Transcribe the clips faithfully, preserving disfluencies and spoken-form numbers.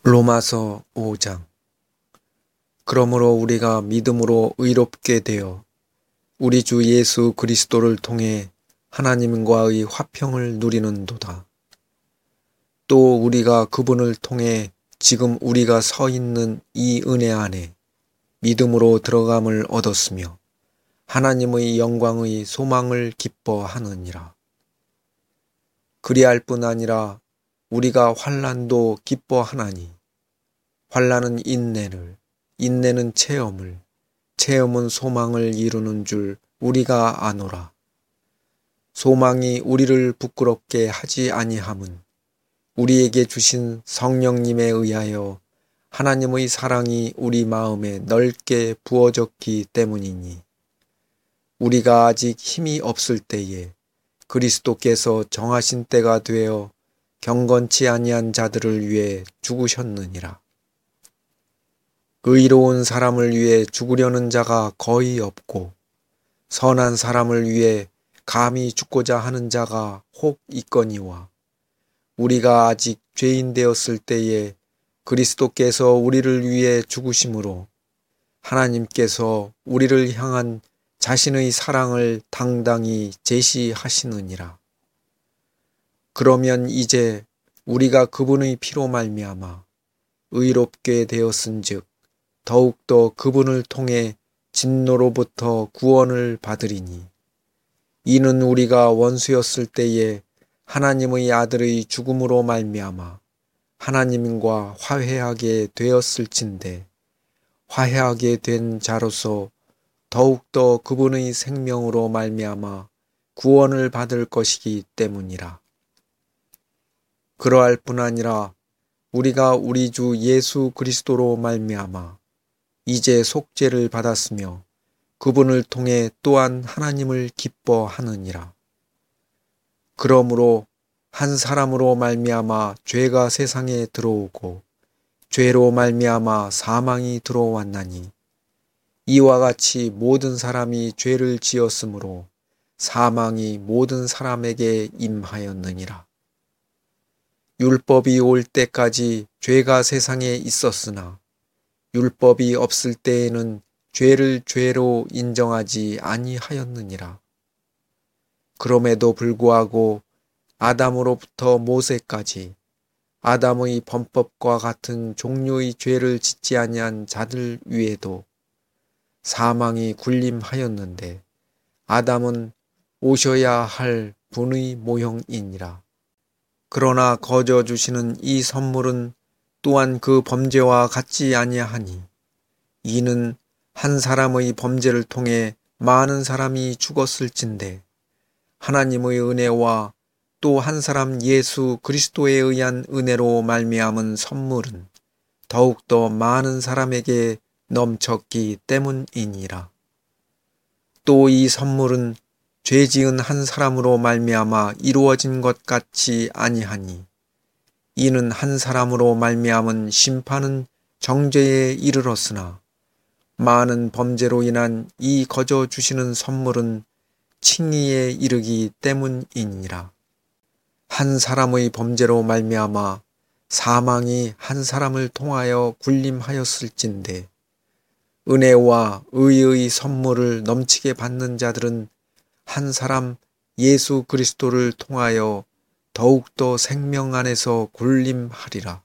로마서 오 장. 그러므로 우리가 믿음으로 의롭게 되어 우리 주 예수 그리스도를 통해 하나님과의 화평을 누리는도다. 또 우리가 그분을 통해 지금 우리가 서 있는 이 은혜 안에 믿음으로 들어감을 얻었으며 하나님의 영광의 소망을 기뻐하느니라. 그리할 뿐 아니라 우리가 환난도 기뻐하나니 환난은 인내를, 인내는 체험을, 체험은 소망을 이루는 줄 우리가 아노라. 소망이 우리를 부끄럽게 하지 아니함은 우리에게 주신 성령님에 의하여 하나님의 사랑이 우리 마음에 넓게 부어졌기 때문이니 우리가 아직 힘이 없을 때에 그리스도께서 정하신 때가 되어 경건치 아니한 자들을 위해 죽으셨느니라. 의로운 사람을 위해 죽으려는 자가 거의 없고 선한 사람을 위해 감히 죽고자 하는 자가 혹 있거니와 우리가 아직 죄인 되었을 때에 그리스도께서 우리를 위해 죽으심으로 하나님께서 우리를 향한 자신의 사랑을 당당히 제시하시느니라. 그러면 이제 우리가 그분의 피로 말미암아 의롭게 되었은즉 더욱더 그분을 통해 진노로부터 구원을 받으리니 이는 우리가 원수였을 때에 하나님의 아들의 죽음으로 말미암아 하나님과 화해하게 되었을진데 화해하게 된 자로서 더욱더 그분의 생명으로 말미암아 구원을 받을 것이기 때문이라. 그러할 뿐 아니라 우리가 우리 주 예수 그리스도로 말미암아 이제 속죄를 받았으며 그분을 통해 또한 하나님을 기뻐하느니라. 그러므로 한 사람으로 말미암아 죄가 세상에 들어오고 죄로 말미암아 사망이 들어왔나니 이와 같이 모든 사람이 죄를 지었으므로 사망이 모든 사람에게 임하였느니라. 율법이 올 때까지 죄가 세상에 있었으나 율법이 없을 때에는 죄를 죄로 인정하지 아니하였느니라. 그럼에도 불구하고 아담으로부터 모세까지 아담의 범법과 같은 종류의 죄를 짓지 아니한 자들 위에도 사망이 군림하였는데 아담은 오셔야 할 분의 모형이니라. 그러나 거저 주시는 이 선물은 또한 그 범죄와 같지 아니하니 이는 한 사람의 범죄를 통해 많은 사람이 죽었을진데 하나님의 은혜와 또 한 사람 예수 그리스도에 의한 은혜로 말미암은 선물은 더욱더 많은 사람에게 넘쳤기 때문이니라. 또 이 선물은 죄 지은 한 사람으로 말미암아 이루어진 것 같지 아니하니 이는 한 사람으로 말미암은 심판은 정죄에 이르렀으나 많은 범죄로 인한 이 거저 주시는 선물은 칭의에 이르기 때문이니라. 한 사람의 범죄로 말미암아 사망이 한 사람을 통하여 군림하였을진데 은혜와 의의 선물을 넘치게 받는 자들은 한 사람 예수 그리스도를 통하여 더욱더 생명 안에서 군림하리라.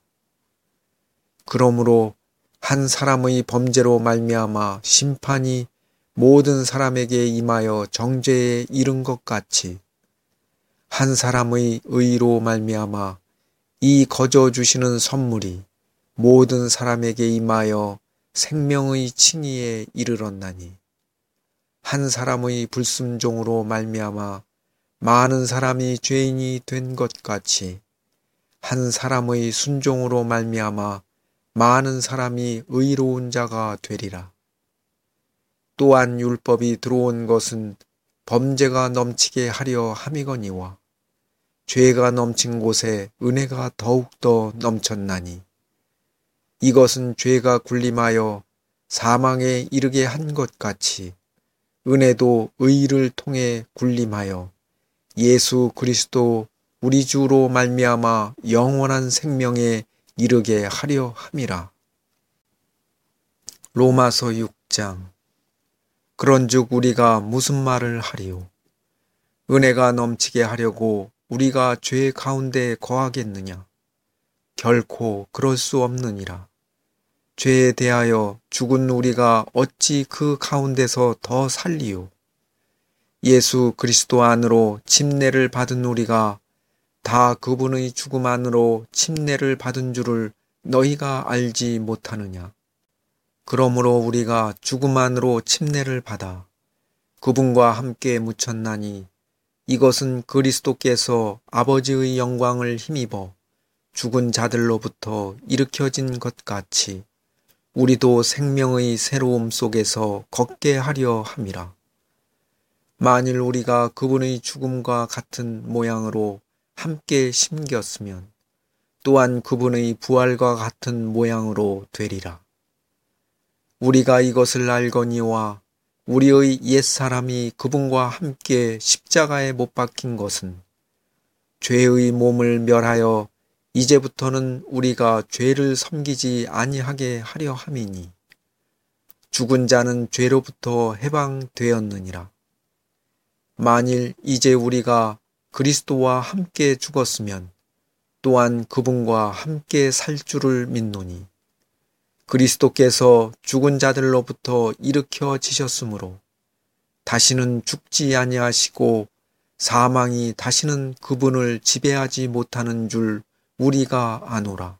그러므로 한 사람의 범죄로 말미암아 심판이 모든 사람에게 임하여 정죄에 이른 것 같이 한 사람의 의로 말미암아 이 거저 주시는 선물이 모든 사람에게 임하여 생명의 칭의에 이르렀나니 한 사람의 불순종으로 말미암아 많은 사람이 죄인이 된 것 같이 한 사람의 순종으로 말미암아 많은 사람이 의로운 자가 되리라. 또한 율법이 들어온 것은 범죄가 넘치게 하려 함이거니와 죄가 넘친 곳에 은혜가 더욱더 넘쳤나니 이것은 죄가 군림하여 사망에 이르게 한 것 같이 은혜도 의를 통해 군림하여 예수 그리스도 우리 주로 말미암아 영원한 생명에 이르게 하려 함이라. 로마서 육 장. 그런즉 우리가 무슨 말을 하리요? 은혜가 넘치게 하려고 우리가 죄 가운데 거하겠느냐? 결코 그럴 수 없느니라. 죄에 대하여 죽은 우리가 어찌 그 가운데서 더 살리요? 예수 그리스도 안으로 침례를 받은 우리가 다 그분의 죽음 안으로 침례를 받은 줄을 너희가 알지 못하느냐? 그러므로 우리가 죽음 안으로 침례를 받아 그분과 함께 묻혔나니 이것은 그리스도께서 아버지의 영광을 힘입어 죽은 자들로부터 일으켜진 것 같이 우리도 생명의 새로움 속에서 걷게 하려 함이라. 만일 우리가 그분의 죽음과 같은 모양으로 함께 심겼으면 또한 그분의 부활과 같은 모양으로 되리라. 우리가 이것을 알거니와 우리의 옛사람이 그분과 함께 십자가에 못 박힌 것은 죄의 몸을 멸하여 이제부터는 우리가 죄를 섬기지 아니하게 하려 함이니 죽은 자는 죄로부터 해방되었느니라. 만일 이제 우리가 그리스도와 함께 죽었으면 또한 그분과 함께 살 줄을 믿노니 그리스도께서 죽은 자들로부터 일으켜지셨으므로 다시는 죽지 아니하시고 사망이 다시는 그분을 지배하지 못하는 줄 우리가 아노라.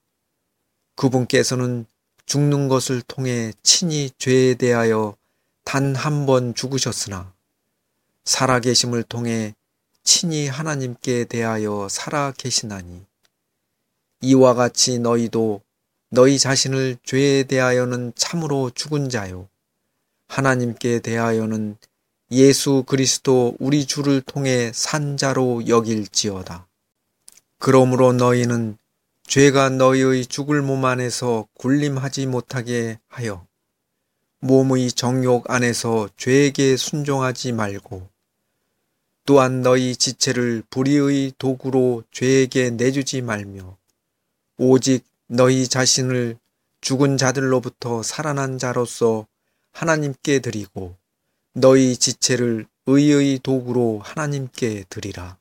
그분께서는 죽는 것을 통해 친히 죄에 대하여 단 한 번 죽으셨으나 살아계심을 통해 친히 하나님께 대하여 살아 계시나니 이와 같이 너희도 너희 자신을 죄에 대하여는 참으로 죽은 자요 하나님께 대하여는 예수 그리스도 우리 주를 통해 산 자로 여길지어다. 그러므로 너희는 죄가 너희의 죽을 몸 안에서 군림하지 못하게 하여 몸의 정욕 안에서 죄에게 순종하지 말고 또한 너희 지체를 불의의 도구로 죄에게 내주지 말며 오직 너희 자신을 죽은 자들로부터 살아난 자로서 하나님께 드리고 너희 지체를 의의 도구로 하나님께 드리라.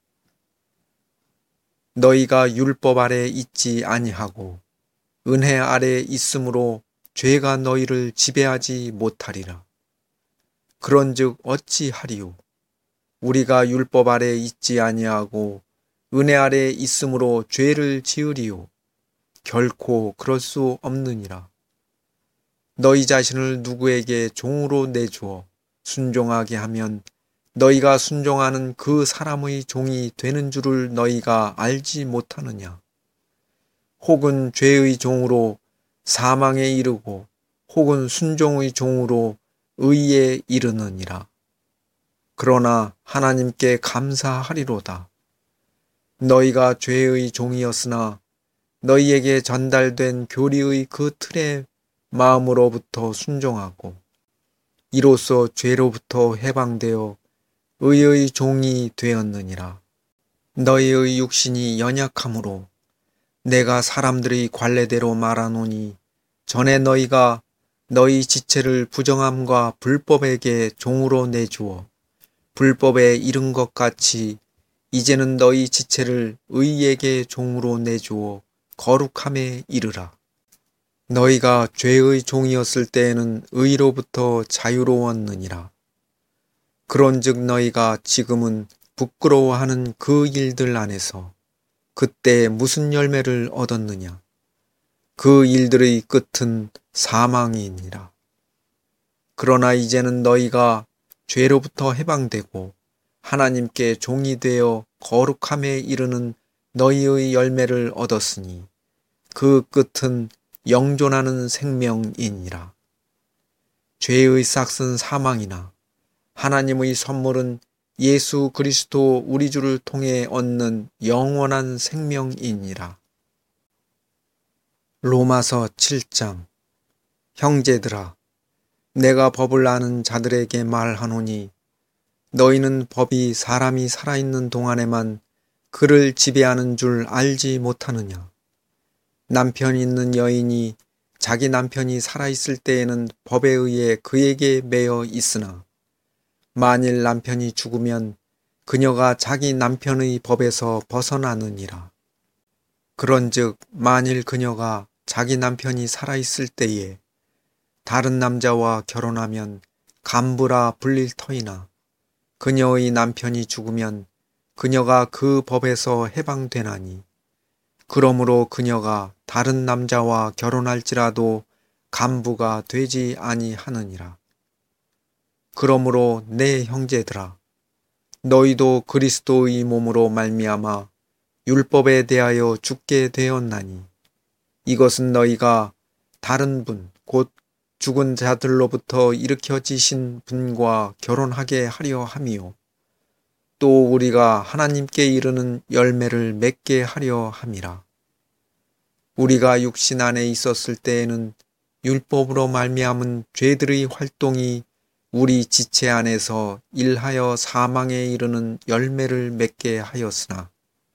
너희가 율법 아래 있지 아니하고 은혜 아래 있으므로 죄가 너희를 지배하지 못하리라. 그런즉 어찌하리요? 우리가 율법 아래 있지 아니하고 은혜 아래 있으므로 죄를 지으리요? 결코 그럴 수 없느니라. 너희 자신을 누구에게 종으로 내주어 순종하게 하면 너희가 순종하는 그 사람의 종이 되는 줄을 너희가 알지 못하느냐? 혹은 죄의 종으로 사망에 이르고 혹은 순종의 종으로 의에 이르느니라. 그러나 하나님께 감사하리로다. 너희가 죄의 종이었으나 너희에게 전달된 교리의 그 틀에 마음으로부터 순종하고 이로써 죄로부터 해방되어 의의 종이 되었느니라. 너희의 육신이 연약함으로 내가 사람들의 관례대로 말하노니 전에 너희가 너희 지체를 부정함과 불법에게 종으로 내주어 불법에 이른 것 같이 이제는 너희 지체를 의에게 종으로 내주어 거룩함에 이르라. 너희가 죄의 종이었을 때에는 의로부터 자유로웠느니라. 그런즉 너희가 지금은 부끄러워하는 그 일들 안에서 그때 무슨 열매를 얻었느냐? 그 일들의 끝은 사망이니라. 그러나 이제는 너희가 죄로부터 해방되고 하나님께 종이 되어 거룩함에 이르는 너희의 열매를 얻었으니 그 끝은 영존하는 생명이니라. 죄의 싹은 사망이나 하나님의 선물은 예수 그리스도 우리 주를 통해 얻는 영원한 생명이니라. 로마서 칠 장. 형제들아, 내가 법을 아는 자들에게 말하노니 너희는 법이 사람이 살아있는 동안에만 그를 지배하는 줄 알지 못하느냐? 남편 있는 여인이 자기 남편이 살아있을 때에는 법에 의해 그에게 매여 있으나 만일 남편이 죽으면 그녀가 자기 남편의 법에서 벗어나느니라. 그런즉 만일 그녀가 자기 남편이 살아있을 때에 다른 남자와 결혼하면 간부라 불릴 터이나 그녀의 남편이 죽으면 그녀가 그 법에서 해방되나니 그러므로 그녀가 다른 남자와 결혼할지라도 간부가 되지 아니하느니라. 그러므로 내 형제들아 너희도 그리스도의 몸으로 말미암아 율법에 대하여 죽게 되었나니 이것은 너희가 다른 분 곧 죽은 자들로부터 일으켜지신 분과 결혼하게 하려 함이요 또 우리가 하나님께 이르는 열매를 맺게 하려 함이라. 우리가 육신 안에 있었을 때에는 율법으로 말미암은 죄들의 활동이 우리 지체 안에서 일하여 사망에 이르는 열매를 맺게 하였으나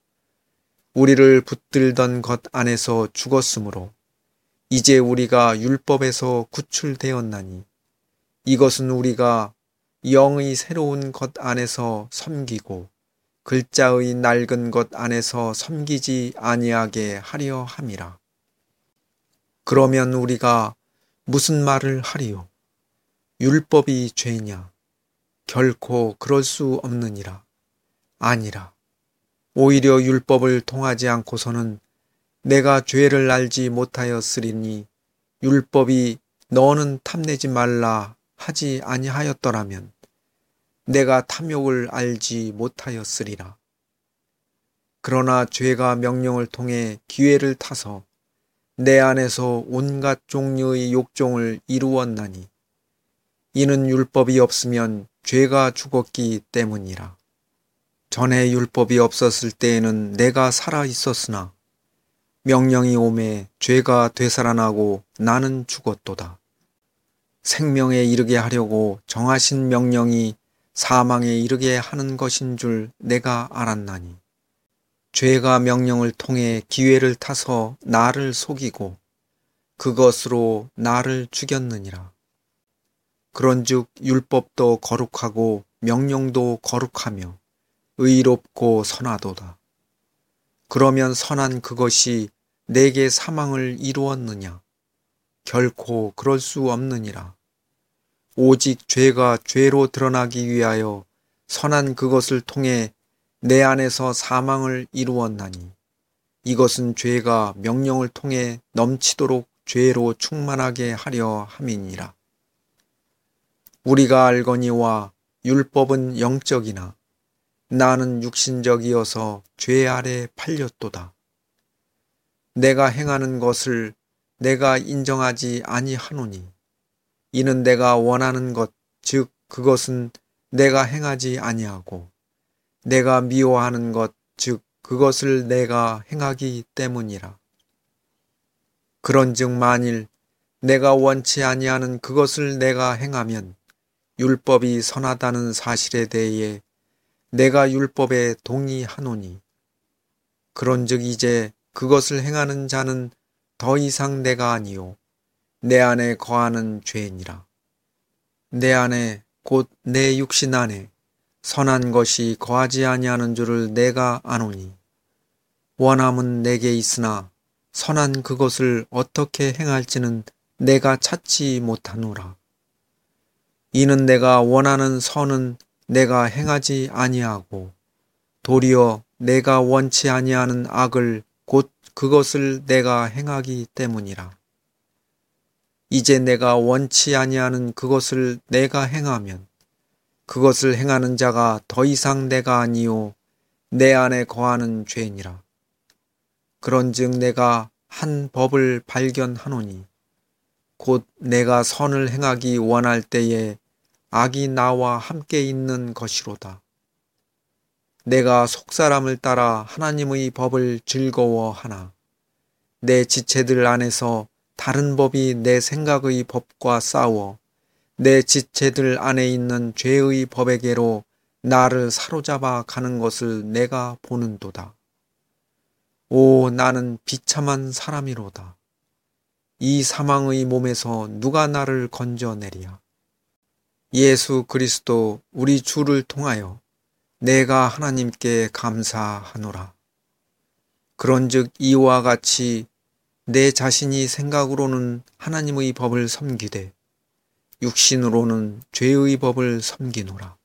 우리를 붙들던 것 안에서 죽었으므로 이제 우리가 율법에서 구출되었나니 이것은 우리가 영의 새로운 것 안에서 섬기고 글자의 낡은 것 안에서 섬기지 아니하게 하려 함이라. 그러면 우리가 무슨 말을 하리요? 율법이 죄냐? 결코 그럴 수 없느니라. 아니라. 오히려 율법을 통하지 않고서는 내가 죄를 알지 못하였으리니 율법이 너는 탐내지 말라 하지 아니하였더라면 내가 탐욕을 알지 못하였으리라. 그러나 죄가 명령을 통해 기회를 타서 내 안에서 온갖 종류의 욕종을 이루었나니 이는 율법이 없으면 죄가 죽었기 때문이라. 전에 율법이 없었을 때에는 내가 살아 있었으나 명령이 오매 죄가 되살아나고 나는 죽었도다. 생명에 이르게 하려고 정하신 명령이 사망에 이르게 하는 것인 줄 내가 알았나니 죄가 명령을 통해 기회를 타서 나를 속이고 그것으로 나를 죽였느니라. 그런즉 율법도 거룩하고 명령도 거룩하며 의롭고 선하도다. 그러면 선한 그것이 내게 사망을 이루었느냐? 결코 그럴 수 없느니라. 오직 죄가 죄로 드러나기 위하여 선한 그것을 통해 내 안에서 사망을 이루었나니 이것은 죄가 명령을 통해 넘치도록 죄로 충만하게 하려 함이니라. 우리가 알거니와 율법은 영적이나 나는 육신적이어서 죄 아래 팔렸도다. 내가 행하는 것을 내가 인정하지 아니하노니 이는 내가 원하는 것, 즉 그것은 내가 행하지 아니하고 내가 미워하는 것, 즉 그것을 내가 행하기 때문이라. 그런즉 만일 내가 원치 아니하는 그것을 내가 행하면 율법이 선하다는 사실에 대해 내가 율법에 동의하노니 그런즉 이제 그것을 행하는 자는 더 이상 내가 아니요 내 안에 거하는 죄니라. 내 안에 곧 내 육신 안에 선한 것이 거하지 아니하는 줄을 내가 아노니 원함은 내게 있으나 선한 그것을 어떻게 행할지는 내가 찾지 못하노라. 이는 내가 원하는 선은 내가 행하지 아니하고 도리어 내가 원치 아니하는 악을 곧 그것을 내가 행하기 때문이라. 이제 내가 원치 아니하는 그것을 내가 행하면 그것을 행하는 자가 더 이상 내가 아니요 내 안에 거하는 죄니라. 그런즉 내가 한 법을 발견하노니 곧 내가 선을 행하기 원할 때에 악이 나와 함께 있는 것이로다. 내가 속사람을 따라 하나님의 법을 즐거워하나 내 지체들 안에서 다른 법이 내 생각의 법과 싸워 내 지체들 안에 있는 죄의 법에게로 나를 사로잡아 가는 것을 내가 보는도다. 오, 나는 비참한 사람이로다. 이 사망의 몸에서 누가 나를 건져내리야. 예수 그리스도 우리 주를 통하여 내가 하나님께 감사하노라. 그런즉 이와 같이 내 자신이 생각으로는 하나님의 법을 섬기되 육신으로는 죄의 법을 섬기노라.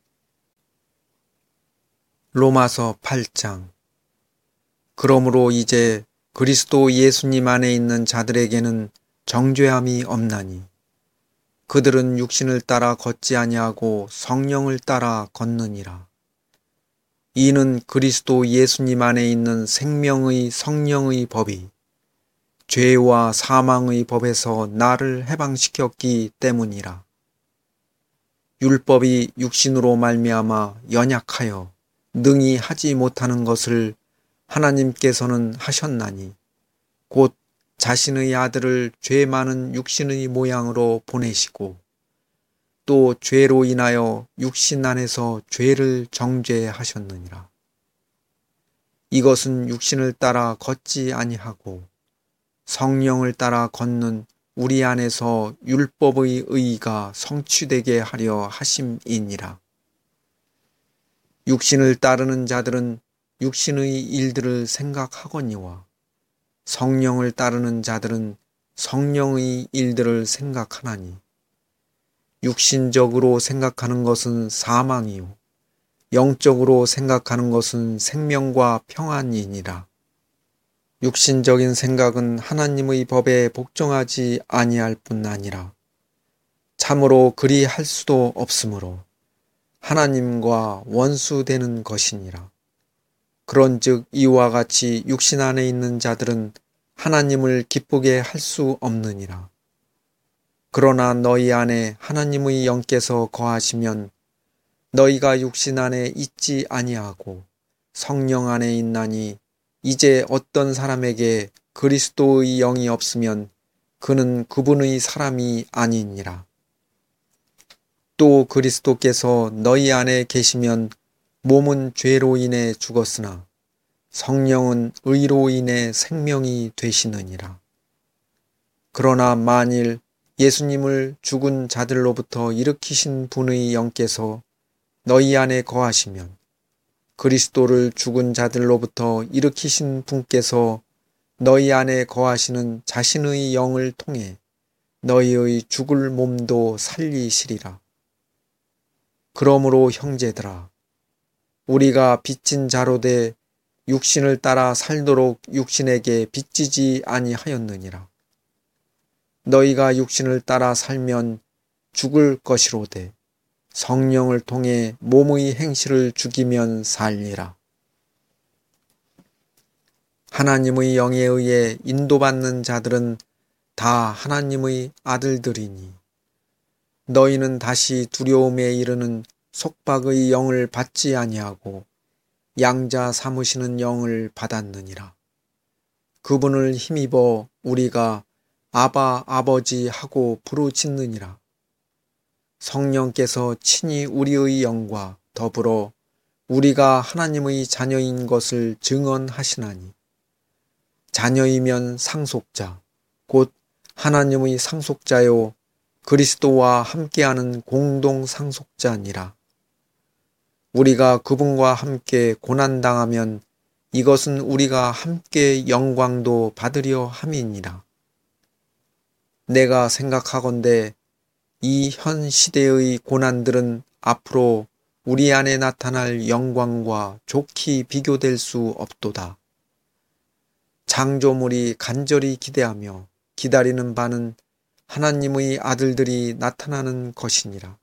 로마서 팔 장. 그러므로 이제 그리스도 예수님 안에 있는 자들에게는 정죄함이 없나니 그들은 육신을 따라 걷지 아니하고 성령을 따라 걷느니라. 이는 그리스도 예수님 안에 있는 생명의 성령의 법이 죄와 사망의 법에서 나를 해방시켰기 때문이라. 율법이 육신으로 말미암아 연약하여 능히 하지 못하는 것을 하나님께서는 하셨나니 곧 자신의 아들을 죄 많은 육신의 모양으로 보내시고 또 죄로 인하여 육신 안에서 죄를 정죄하셨느니라. 이것은 육신을 따라 걷지 아니하고 성령을 따라 걷는 우리 안에서 율법의 의의가 성취되게 하려 하심이니라. 육신을 따르는 자들은 육신의 일들을 생각하거니와 성령을 따르는 자들은 성령의 일들을 생각하나니 육신적으로 생각하는 것은 사망이요 영적으로 생각하는 것은 생명과 평안이니라. 육신적인 생각은 하나님의 법에 복종하지 아니할 뿐 아니라 참으로 그리 할 수도 없으므로 하나님과 원수되는 것이니라. 그런즉 이와 같이 육신 안에 있는 자들은 하나님을 기쁘게 할 수 없느니라. 그러나 너희 안에 하나님의 영께서 거하시면 너희가 육신 안에 있지 아니하고 성령 안에 있나니 이제 어떤 사람에게 그리스도의 영이 없으면 그는 그분의 사람이 아니니라. 또 그리스도께서 너희 안에 계시면 몸은 죄로 인해 죽었으나 성령은 의로 인해 생명이 되시느니라. 그러나 만일 예수님을 죽은 자들로부터 일으키신 분의 영께서 너희 안에 거하시면 그리스도를 죽은 자들로부터 일으키신 분께서 너희 안에 거하시는 자신의 영을 통해 너희의 죽을 몸도 살리시리라. 그러므로 형제들아, 우리가 빚진 자로 돼 육신을 따라 살도록 육신에게 빚지지 아니하였느니라. 너희가 육신을 따라 살면 죽을 것이로되 성령을 통해 몸의 행실을 죽이면 살리라. 하나님의 영에 의해 인도받는 자들은 다 하나님의 아들들이니 너희는 다시 두려움에 이르는 속박의 영을 받지 아니하고 양자 삼으시는 영을 받았느니라. 그분을 힘입어 우리가 아바 아버지 하고 부르짖느니라. 성령께서 친히 우리의 영과 더불어 우리가 하나님의 자녀인 것을 증언하시나니 자녀이면 상속자 곧 하나님의 상속자요 그리스도와 함께하는 공동 상속자니라. 우리가 그분과 함께 고난당하면 이것은 우리가 함께 영광도 받으려 함이니라. 내가 생각하건대 이 현 시대의 고난들은 앞으로 우리 안에 나타날 영광과 좋게 비교될 수 없도다. 창조물이 간절히 기대하며 기다리는 바는 하나님의 아들들이 나타나는 것이니라.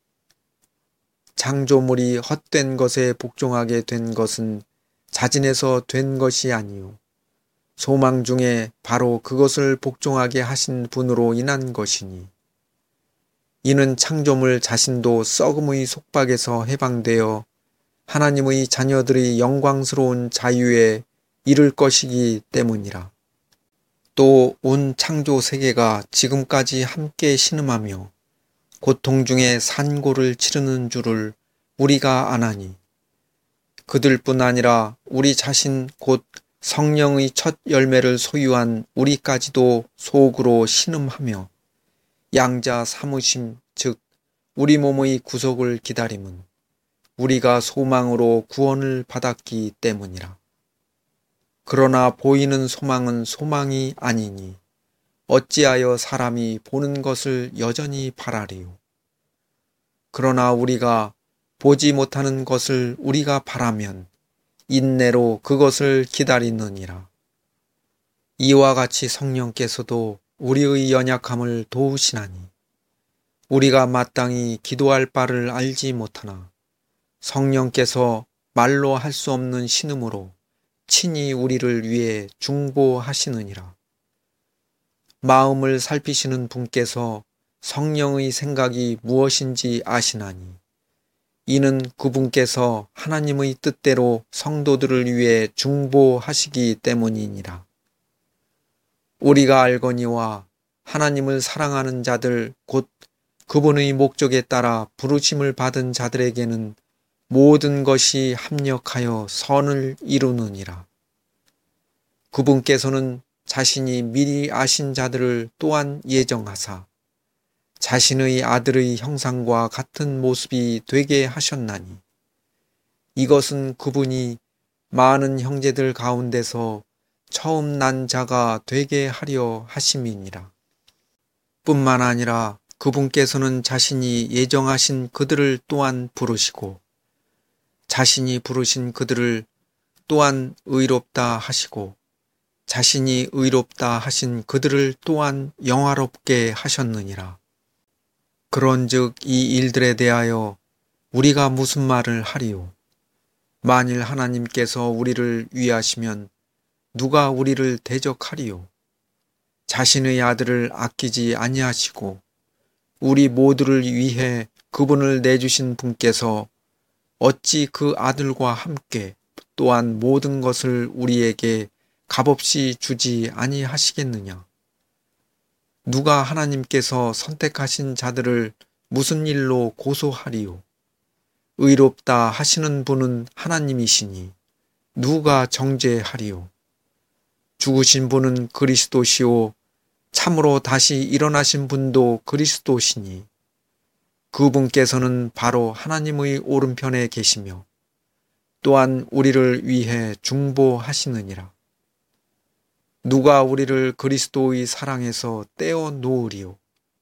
창조물이 헛된 것에 복종하게 된 것은 자진해서 된 것이 아니요 소망 중에 바로 그것을 복종하게 하신 분으로 인한 것이니 이는 창조물 자신도 썩음의 속박에서 해방되어 하나님의 자녀들이 영광스러운 자유에 이를 것이기 때문이라. 또 온 창조 세계가 지금까지 함께 신음하며 고통 중에 산고를 치르는 줄을 우리가 아나니 그들뿐 아니라 우리 자신 곧 성령의 첫 열매를 소유한 우리까지도 속으로 신음하며 양자 사무심, 즉 우리 몸의 구속을 기다림은 우리가 소망으로 구원을 받았기 때문이라. 그러나 보이는 소망은 소망이 아니니 어찌하여 사람이 보는 것을 여전히 바라리요. 그러나 우리가 보지 못하는 것을 우리가 바라면 인내로 그것을 기다리느니라. 이와 같이 성령께서도 우리의 연약함을 도우시나니 우리가 마땅히 기도할 바를 알지 못하나 성령께서 말로 할 수 없는 신음으로 친히 우리를 위해 중보하시느니라. 마음을 살피시는 분께서 성령의 생각이 무엇인지 아시나니 이는 그분께서 하나님의 뜻대로 성도들을 위해 중보하시기 때문이니라. 우리가 알거니와 하나님을 사랑하는 자들 곧 그분의 목적에 따라 부르심을 받은 자들에게는 모든 것이 합력하여 선을 이루느니라. 그분께서는 자신이 미리 아신 자들을 또한 예정하사 자신의 아들의 형상과 같은 모습이 되게 하셨나니 이것은 그분이 많은 형제들 가운데서 처음 난 자가 되게 하려 하심이니라. 뿐만 아니라 그분께서는 자신이 예정하신 그들을 또한 부르시고 자신이 부르신 그들을 또한 의롭다 하시고 자신이 의롭다 하신 그들을 또한 영화롭게 하셨느니라. 그런즉 이 일들에 대하여 우리가 무슨 말을 하리요? 만일 하나님께서 우리를 위하시면 누가 우리를 대적하리요? 자신의 아들을 아끼지 아니하시고 우리 모두를 위해 그분을 내주신 분께서 어찌 그 아들과 함께 또한 모든 것을 우리에게 값없이 주지 아니하시겠느냐? 누가 하나님께서 선택하신 자들을 무슨 일로 고소하리요? 의롭다 하시는 분은 하나님이시니 누가 정죄하리요? 죽으신 분은 그리스도시요 참으로 다시 일어나신 분도 그리스도시니 그분께서는 바로 하나님의 오른편에 계시며 또한 우리를 위해 중보하시느니라. 누가 우리를 그리스도의 사랑에서 떼어 놓으리요?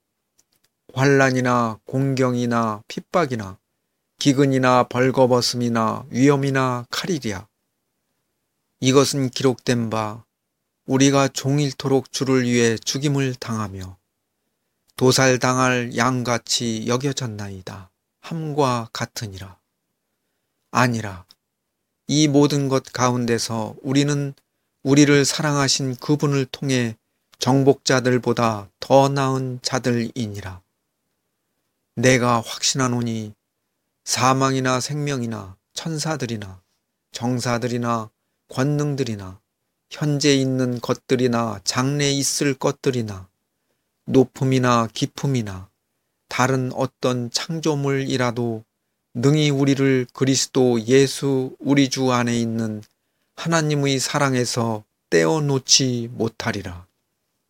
환난이나 공경이나 핍박이나 기근이나 벌거벗음이나 위험이나 칼이랴. 이것은 기록된 바 우리가 종일토록 주를 위해 죽임을 당하며 도살당할 양같이 여겨졌나이다 함과 같으니라. 아니라 이 모든 것 가운데서 우리는 우리를 사랑하신 그분을 통해 정복자들보다 더 나은 자들이니라. 내가 확신하노니 사망이나 생명이나 천사들이나 정사들이나 권능들이나 현재 있는 것들이나 장래 있을 것들이나 높음이나 깊음이나 다른 어떤 창조물이라도 능히 우리를 그리스도 예수 우리 주 안에 있는 하나님의 사랑에서 떼어놓지 못하리라.